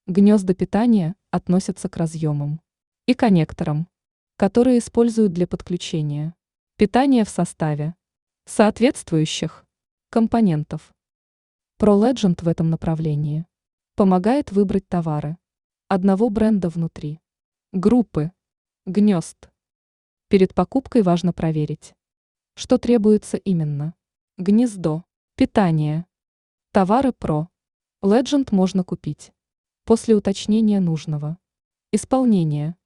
Гнезда питания относятся к разъемам и коннекторам, которые используют для подключения питания в составе соответствующих компонентов. ProLegend в этом направлении помогает выбрать товары одного бренда внутри группы гнезд. Перед покупкой важно проверить, что требуется именно. Гнездо, питание. Товары ProLegend можно купить после уточнения нужного исполнения.